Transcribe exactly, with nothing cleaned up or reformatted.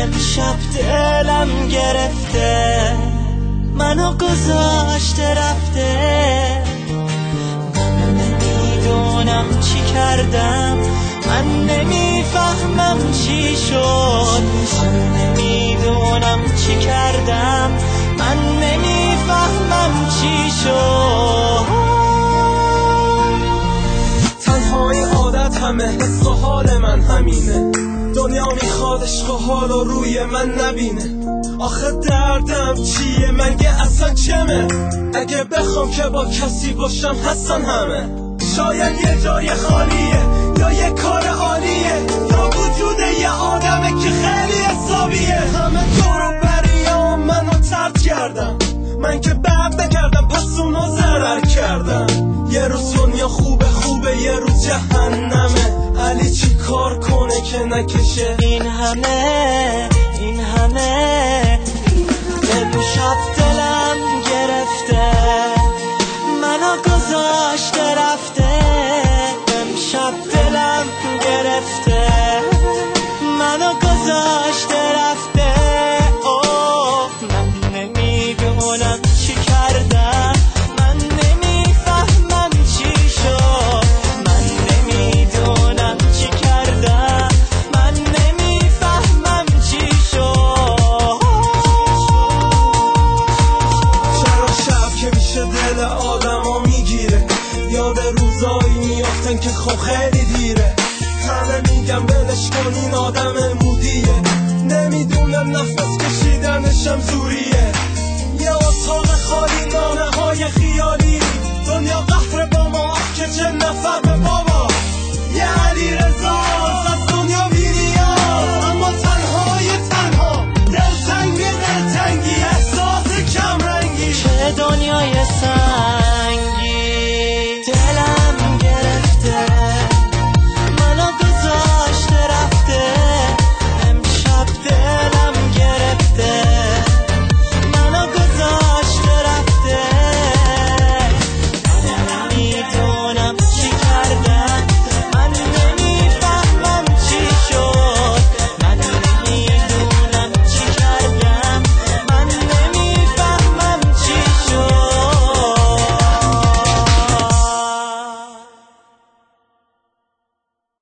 امشب دلم گرفته، منو گذاشته رفته. من نمیدونم چی کردم، من نمیفهمم چی شد. من نمیدونم چی کردم، من نمیفهمم چی شد. تنهایی عادت همه، حس و حال من همینه. دنیا میخواد عشق و حال و روی من نبینه. آخه دردم چیه مگه اصلا چمه؟ اگه بخوام که با کسی باشم هستن همه. شاید یه جای خالیه یا یه کار عالیه یا وجود یه آدمه که خیلی حسابیه. همه دورو بریا منو طرد کردم، من که بد نکردم پس اونو ضرر کردم. یه روز دنیا خوبه خوبه یه روز جهنمه. علی چی کار کنه که نکشه این همه این همه؟ امشب دلم گرفته، منو گذاشته رفته. امشب دلم گرفته، منو گذاشته رفته. اوه من نمیدونم چی کردم، من نمیفهمم چی شد. من نمیدونم چی کردم، من نمیفهمم چی شد. چرا شب که میشه دل آدمو میگیره، یاد روزایی میافتن که خب خیلی دیره. همه میگم ولش کن این آدم مودیه، نمیدونم نفس کشیدنشم زوریه. یه اتاق خالی نانه های خیالی، دنیا قهر